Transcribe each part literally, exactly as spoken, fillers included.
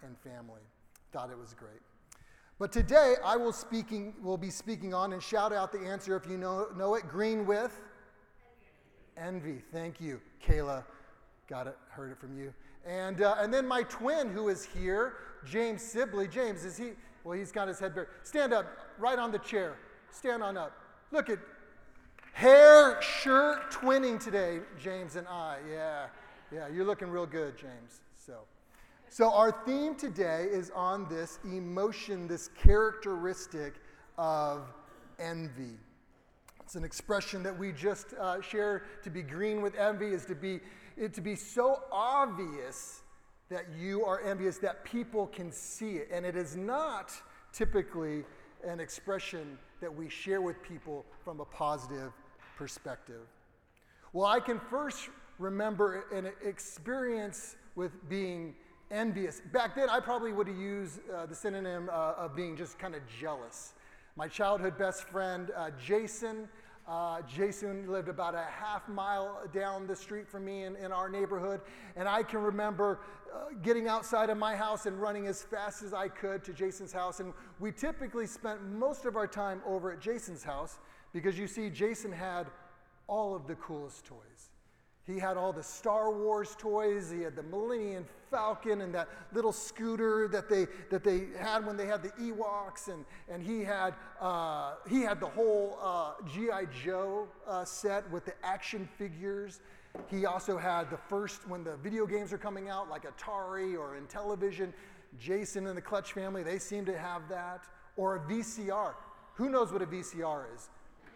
and family. Thought it was great. But today I will speaking will be speaking on, and shout out the answer if you know know it. Green with envy. Thank you, Kayla. Got it. Heard it from you. And uh, and then my twin who is here, James Sibley. James, is he? Well, he's got his head buried. Stand up, right on the chair. Stand on up. Look at hair, shirt, twinning today, James and I. Yeah, yeah. You're looking real good, James. So. So our theme today is on this emotion, this characteristic of envy. It's an expression that we just uh, shared. To be green with envy is to be it, to be so obvious that you are envious that people can see it. And it is not typically an expression that we share with people from a positive perspective. Well, I can first remember an experience with being envious. Back then, I probably would have used uh, the synonym uh, of being just kind of jealous. My childhood best friend, uh, Jason, uh, Jason lived about a half mile down the street from me in, in our neighborhood, and I can remember uh, getting outside of my house and running as fast as I could to Jason's house, and we typically spent most of our time over at Jason's house because you see, Jason had all of the coolest toys. He had all the Star Wars toys. He had the Millennium Falcon and that little scooter that they that they had when they had the Ewoks, and and he had uh, he had the whole uh, G I Joe uh, set with the action figures. He also had the first when the video games are coming out, like Atari or Intellivision. Jason and the Clutch family, they seem to have that, or a V C R. Who knows what a V C R is?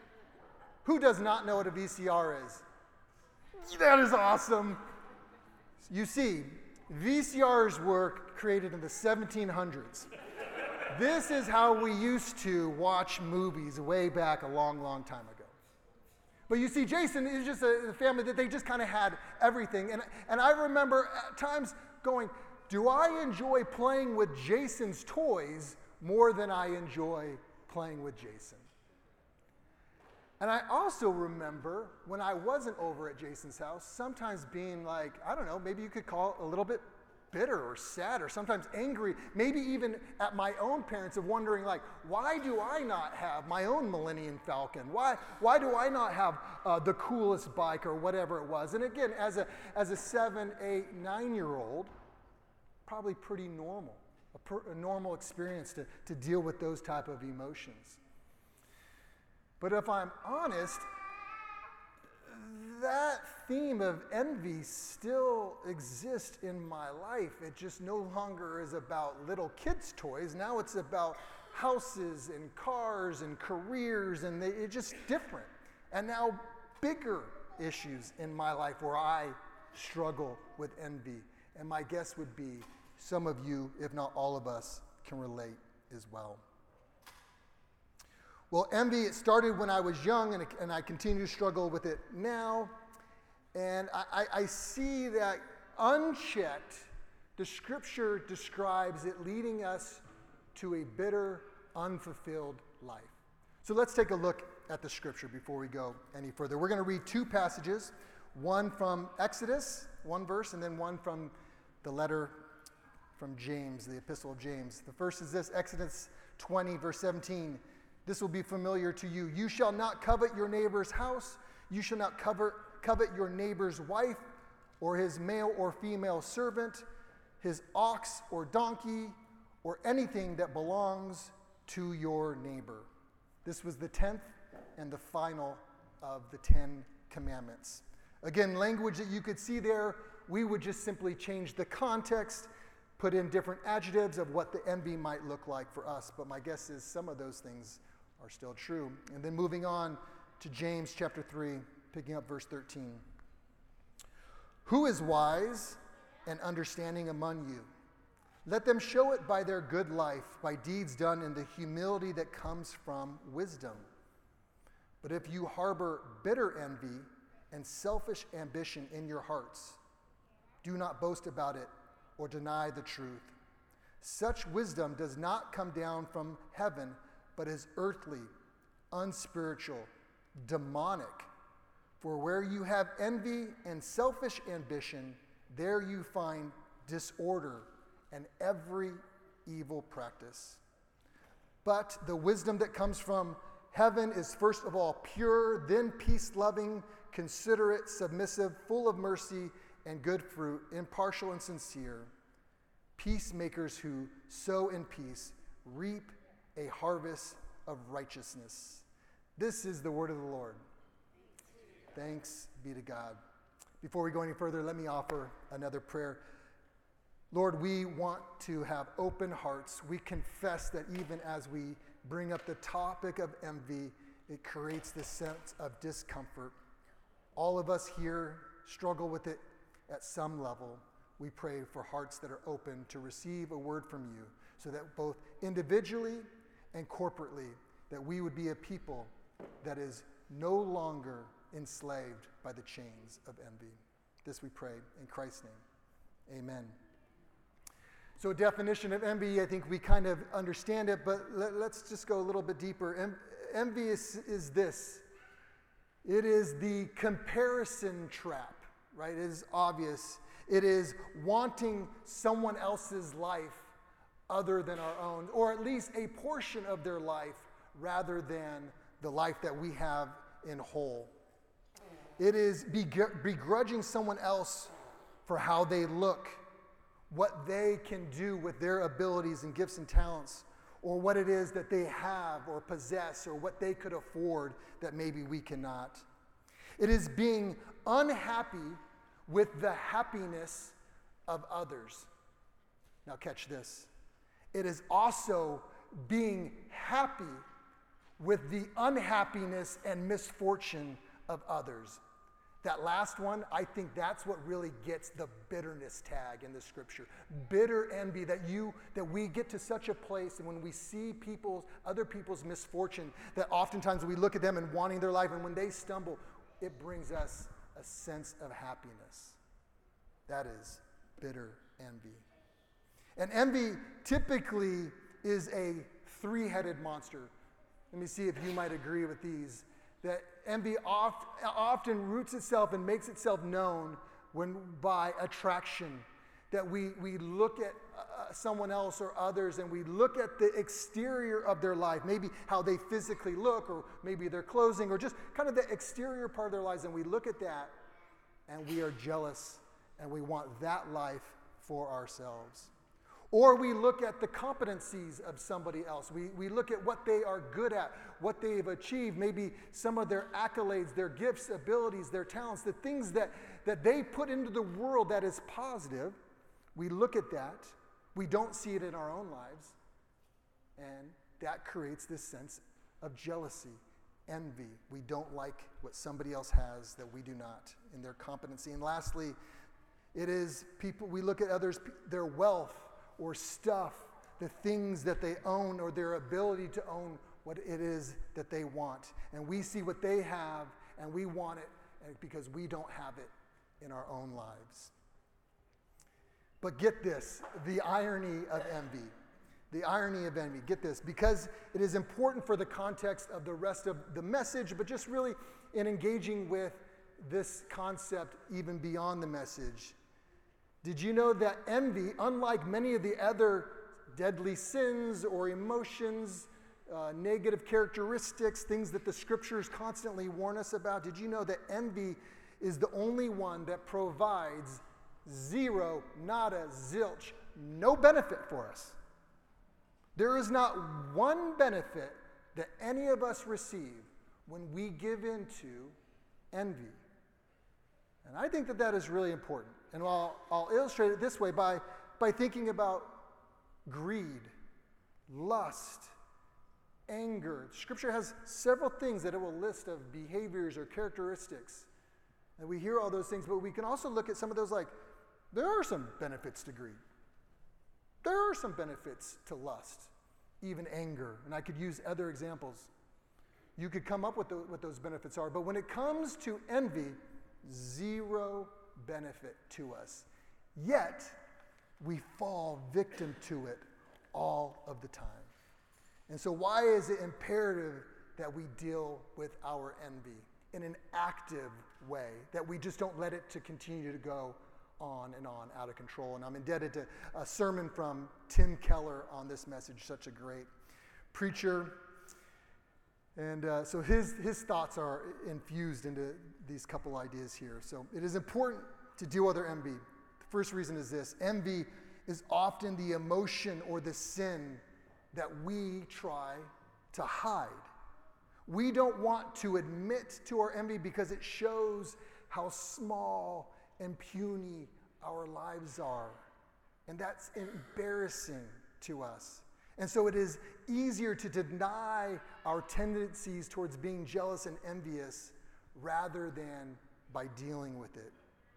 Who does not know what a V C R is? That is awesome. You see, V C Rs were created in the seventeen hundreds. This is how we used to watch movies way back a long, long time ago. But you see, Jason is just a family that they just kind of had everything. And, and I remember at times going, do I enjoy playing with Jason's toys more than I enjoy playing with Jason? And I also remember when I wasn't over at Jason's house, sometimes being like, I don't know, maybe you could call it a little bit bitter or sad or sometimes angry, maybe even at my own parents, of wondering like, why do I not have my own Millennium Falcon? Why why do I not have uh, the coolest bike or whatever it was? And again, as a as a seven, eight, nine-year-old, probably pretty normal, a, per, a normal experience to, to deal with those type of emotions. But if I'm honest, that theme of envy still exists in my life. It just no longer is about little kids' toys. Now it's about houses and cars and careers, and they, it's just different. And now bigger issues in my life where I struggle with envy. And my guess would be some of you, if not all of us, can relate as well. Well, envy, it started when I was young, and, and I continue to struggle with it now. And I, I, I see that unchecked, the scripture describes it leading us to a bitter, unfulfilled life. So let's take a look at the scripture before we go any further. We're going to read two passages, one from Exodus, one verse, and then one from the letter from James, the epistle of James. The first is this, Exodus twenty, verse seventeen. This will be familiar to you. You shall not covet your neighbor's house. You shall not covet, covet your neighbor's wife, or his male or female servant, his ox or donkey, or anything that belongs to your neighbor. This was the tenth and the final of the Ten Commandments. Again, language that you could see there, we would just simply change the context, put in different adjectives of what the envy might look like for us. But my guess is some of those things are still true. And then moving on to James chapter three, picking up verse thirteen. Who is wise and understanding among you? Let them show it by their good life, by deeds done in the humility that comes from wisdom. But if you harbor bitter envy and selfish ambition in your hearts, do not boast about it or deny the truth. Such wisdom does not come down from heaven, but is earthly, unspiritual, demonic. For where you have envy and selfish ambition, there you find disorder and every evil practice. But the wisdom that comes from heaven is first of all pure, then peace-loving, considerate, submissive, full of mercy and good fruit, impartial and sincere. Peacemakers who sow in peace reap a harvest of righteousness. This is the word of the Lord. Thanks be to God. Before we go any further, let me offer another prayer. Lord, we want to have open hearts. We confess that even as we bring up the topic of envy, it creates this sense of discomfort. All of us here struggle with it at some level. We pray for hearts that are open to receive a word from you, so that both individually and corporately, that we would be a people that is no longer enslaved by the chains of envy. This we pray in Christ's name. Amen. So a definition of envy, I think we kind of understand it, but let, let's just go a little bit deeper. En- envy is, is this. It is the comparison trap, right? It is obvious. It is wanting someone else's life other than our own, or at least a portion of their life rather than the life that we have in whole. It is begr- begrudging someone else for how they look, what they can do with their abilities and gifts and talents, or what it is that they have or possess, or what they could afford that maybe we cannot. It is being unhappy with the happiness of others. Now catch this. It is also being happy with the unhappiness and misfortune of others. That last one, I think that's what really gets the bitterness tag in the scripture. Bitter envy, that you that we get to such a place, and when we see people's other people's misfortune, that oftentimes we look at them and wanting their life, and when they stumble, it brings us a sense of happiness. That is bitter envy. And envy typically is a three-headed monster. Let me see if you might agree with these. That envy oft, often roots itself and makes itself known when by attraction. That we, we look at uh, someone else or others, and we look at the exterior of their life, maybe how they physically look, or maybe their clothing, or just kind of the exterior part of their lives, and we look at that and we are jealous and we want that life for ourselves. Or we look at the competencies of somebody else. We, we look at what they are good at, what they've achieved, maybe some of their accolades, their gifts, abilities, their talents, the things that, that they put into the world that is positive. We look at that. We don't see it in our own lives. And that creates this sense of jealousy, envy. We don't like what somebody else has that we do not in their competency. And lastly, it is people, we look at others, their wealth, or stuff, the things that they own, or their ability to own what it is that they want. And we see what they have, and we want it because we don't have it in our own lives. But get this, the irony of envy. The irony of envy, get this, because it is important for the context of the rest of the message, but just really in engaging with this concept even beyond the message. Did you know that envy, unlike many of the other deadly sins or emotions, uh, negative characteristics, things that the scriptures constantly warn us about, did you know that envy is the only one that provides zero, nada, zilch, no benefit for us? There is not one benefit that any of us receive when we give into envy. And I think that that is really important. And I'll, I'll illustrate it this way by, by thinking about greed, lust, anger. Scripture has several things that it will list of behaviors or characteristics. And we hear all those things, but we can also look at some of those like, there are some benefits to greed. There are some benefits to lust, even anger. And I could use other examples. You could come up with the, what those benefits are. But when it comes to envy, zero benefit to us. Yet, we fall victim to it all of the time. And so why is it imperative that we deal with our envy in an active way, that we just don't let it to continue to go on and on, out of control. And I'm indebted to a sermon from Tim Keller on this message, such a great preacher. And uh, so his, his thoughts are infused into these couple ideas here. So it is important to deal with our envy. The first reason is this: envy is often the emotion or the sin that we try to hide. We don't want to admit to our envy because it shows how small and puny our lives are. And that's embarrassing to us. And so it is easier to deny our tendencies towards being jealous and envious rather than by dealing with it.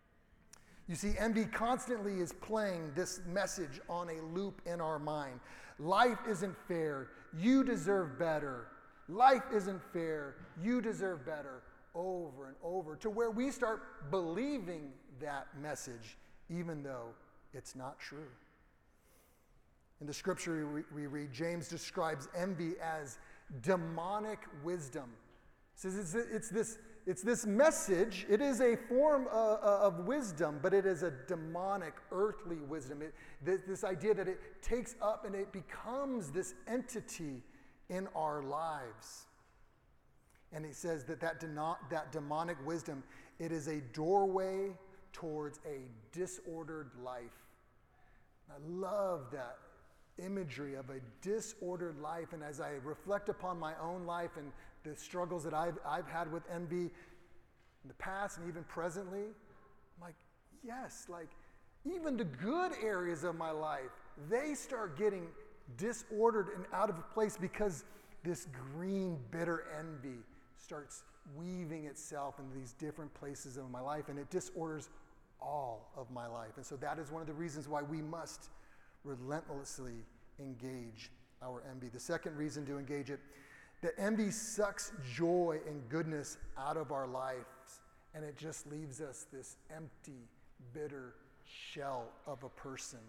You see, envy constantly is playing this message on a loop in our mind. Life isn't fair. You deserve better. Life isn't fair. You deserve better, over and over, to where we start believing that message, even though it's not true. In the scripture we, we read, James describes envy as demonic wisdom. He says it's, it's, this, it's this message, it is a form of, of wisdom, but it is a demonic, earthly wisdom. It, this, this idea that it takes up and it becomes this entity in our lives. And he says that that, deno- that demonic wisdom, it is a doorway towards a disordered life. I love that imagery of a disordered life. And as I reflect upon my own life and the struggles that I've, I've had with envy in the past and even presently, I'm like, yes, like even the good areas of my life, they start getting disordered and out of place because this green, bitter envy starts weaving itself into these different places of my life, and it disorders all of my life. And so that is one of the reasons why we must relentlessly engage our envy. The second reason to engage it, that envy sucks joy and goodness out of our lives, and it just leaves us this empty, bitter shell of a person.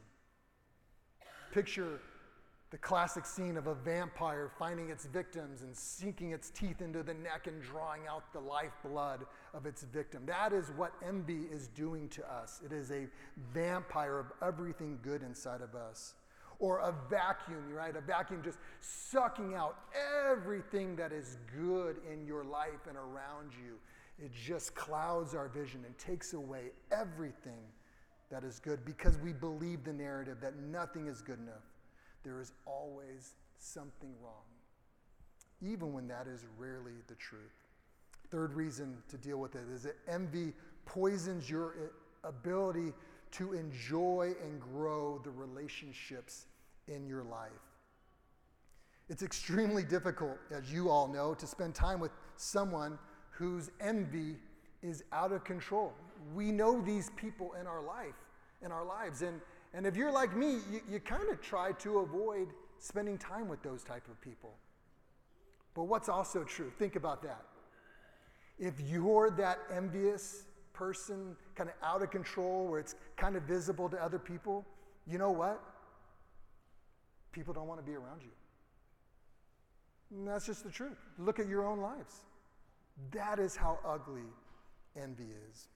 Picture the classic scene of a vampire finding its victims and sinking its teeth into the neck and drawing out the lifeblood of its victim. That is what envy is doing to us. It is a vampire of everything good inside of us. Or a vacuum, right? A vacuum just sucking out everything that is good in your life and around you. It just clouds our vision and takes away everything that is good because we believe the narrative that nothing is good enough. There is always something wrong, even when that is rarely the truth. Third reason to deal with it is that envy poisons your ability to enjoy and grow the relationships in your life. It's extremely difficult, as you all know, to spend time with someone whose envy is out of control. We know these people in our life, in our lives, and And if you're like me, you, you kind of try to avoid spending time with those type of people. But what's also true, think about that. If you're that envious person, kind of out of control, where it's kind of visible to other people, you know what? People don't want to be around you. And that's just the truth. Look at your own lives. That is how ugly envy is.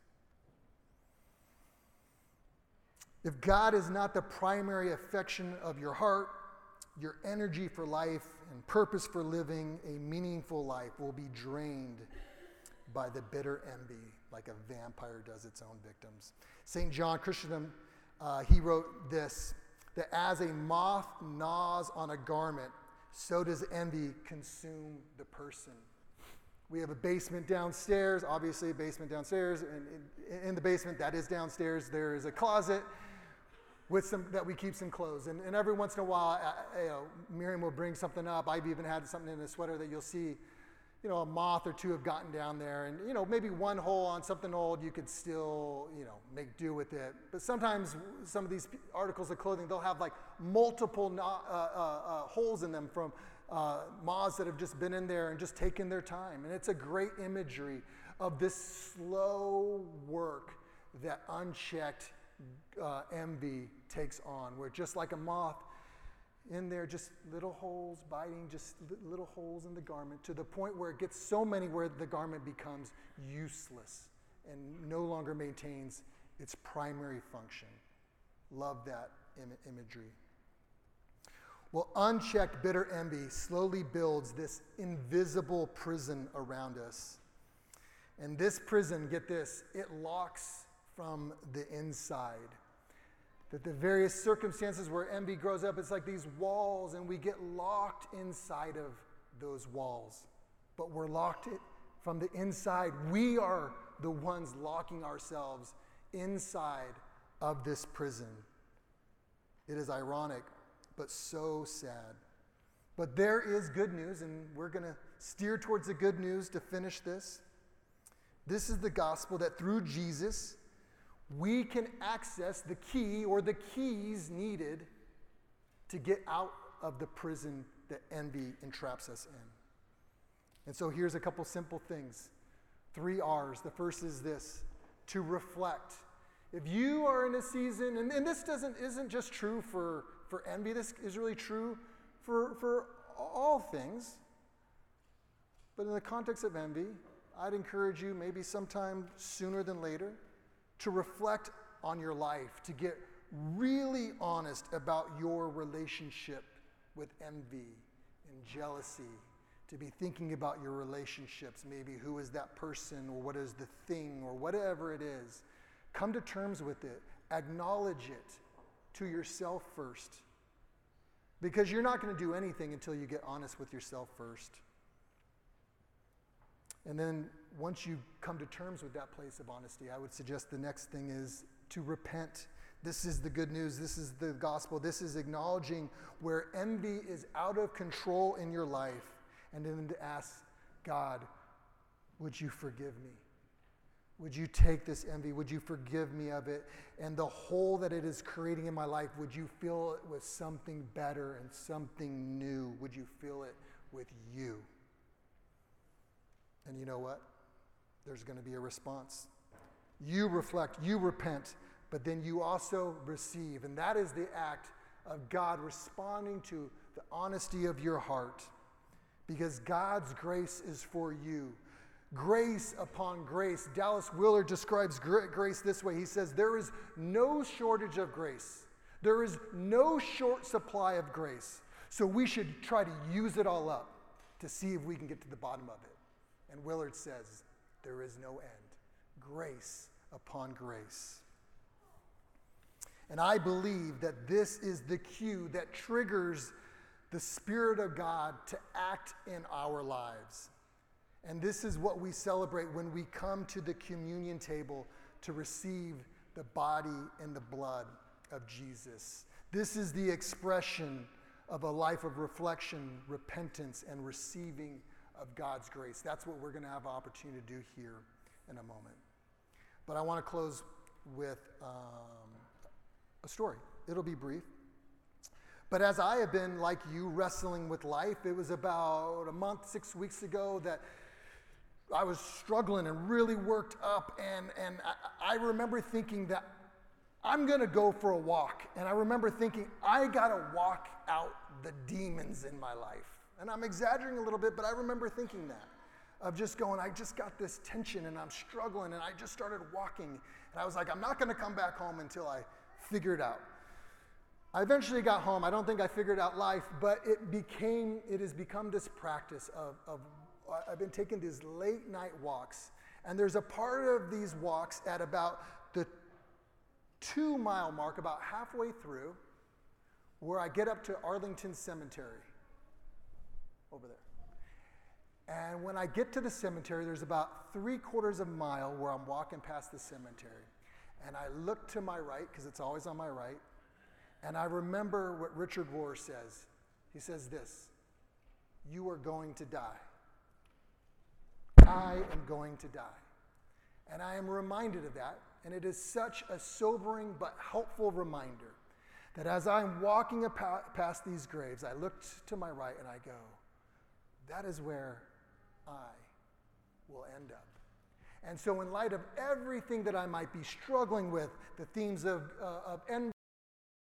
If God is not the primary affection of your heart, your energy for life and purpose for living a meaningful life will be drained by the bitter envy, like a vampire does its own victims. Saint John Chrysostom, uh, he wrote this, that as a moth gnaws on a garment, so does envy consume the person. We have a basement downstairs, obviously a basement downstairs, and in, in the basement, that is downstairs, there is a closet with some that we keep some clothes. And, and every once in a while, I, you know, Miriam will bring something up. I've even had something in the sweater that you'll see, you know, a moth or two have gotten down there. And, you know, maybe one hole on something old, you could still, you know, make do with it. But sometimes some of these articles of clothing, they'll have like multiple no, uh, uh, uh, holes in them from uh, moths that have just been in there and just taken their time. And it's a great imagery of this slow work that unchecked uh, envy takes on, where just like a moth in there, just little holes biting, just little holes in the garment, to the point where it gets so many where the garment becomes useless and no longer maintains its primary function. Love that Im- imagery. Well, unchecked bitter envy slowly builds this invisible prison around us. And this prison, get this, it locks from the inside. That the various circumstances where envy grows up, it's like these walls, and we get locked inside of those walls. But we're locked it from the inside. We are the ones locking ourselves inside of this prison. It is ironic, but so sad. But there is good news, and we're going to steer towards the good news to finish this. This is the gospel that through Jesus, we can access the key or the keys needed to get out of the prison that envy entraps us in. And so here's a couple simple things. Three R's. The first is this: to reflect. If you are in a season, and, and this doesn't isn't just true for, for envy, this is really true for, for all things. But in the context of envy, I'd encourage you, maybe sometime sooner than later, to reflect on your life, to get really honest about your relationship with envy and jealousy, to be thinking about your relationships, maybe who is that person or what is the thing or whatever it is. Come to terms with it. Acknowledge it to yourself first. Because you're not going to do anything until you get honest with yourself first. And then once you come to terms with that place of honesty, I would suggest the next thing is to repent. This is the good news. This is the gospel. This is acknowledging where envy is out of control in your life, and then to ask God, would you forgive me? Would you take this envy? Would you forgive me of it? And the hole that it is creating in my life, would you fill it with something better and something new? Would you fill it with you? And you know what? There's going to be a response. You reflect, you repent, but then you also receive. And that is the act of God responding to the honesty of your heart. Because God's grace is for you. Grace upon grace. Dallas Willard describes grace this way. He says, there is no shortage of grace. There is no short supply of grace. So we should try to use it all up to see if we can get to the bottom of it. And Willard says, there is no end. Grace upon grace. And I believe that this is the cue that triggers the Spirit of God to act in our lives. And this is what we celebrate when we come to the communion table to receive the body and the blood of Jesus. This is the expression of a life of reflection, repentance, and receiving of God's grace. That's what we're going to have an opportunity to do here in a moment. But I want to close with um, a story. It'll be brief. But as I have been, like you, wrestling with life, it was about a month, six weeks ago that I was struggling and really worked up, and, and I, I remember thinking that I'm going to go for a walk. And I remember thinking, I got to walk out the demons in my life. And I'm exaggerating a little bit, but I remember thinking that, of just going, I just got this tension and I'm struggling, and I just started walking. And I was like, I'm not going to come back home until I figure it out. I eventually got home. I don't think I figured out life, but it became, it has become this practice of, of I've been taking these late night walks. And there's a part of these walks at about the two mile mark, about halfway through, where I get up to Arlington Cemetery over there. And when I get to the cemetery, there's about three quarters of a mile where I'm walking past the cemetery. And I look to my right, because it's always on my right, and I remember what Richard Rohr says. He says this: you are going to die. I am going to die. And I am reminded of that, and it is such a sobering but helpful reminder that as I'm walking past these graves, I look to my right and I go, that is where I will end up. And so in light of everything that I might be struggling with, the themes of, uh, of envy,